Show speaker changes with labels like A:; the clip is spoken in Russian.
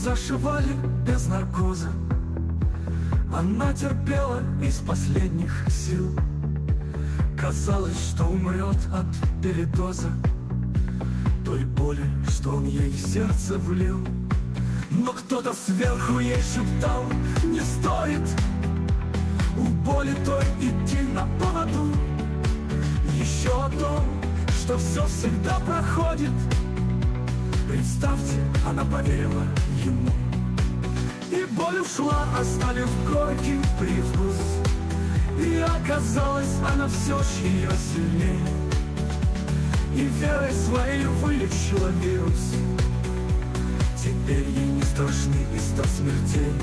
A: зашивали без наркоза. Она терпела из последних сил. Казалось, что умрет от передоза той боли, что он ей в сердце влил. Но кто-то сверху ей шептал: не стоит у боли той идти на поводу. Еще о том, что все всегда проходит. Представьте, она поверила ему. И боль ушла, оставив горький привкус. И оказалось, она все ж ее сильнее, и верой своей вылечила вирус. Теперь ей не страшны и 100 смертей.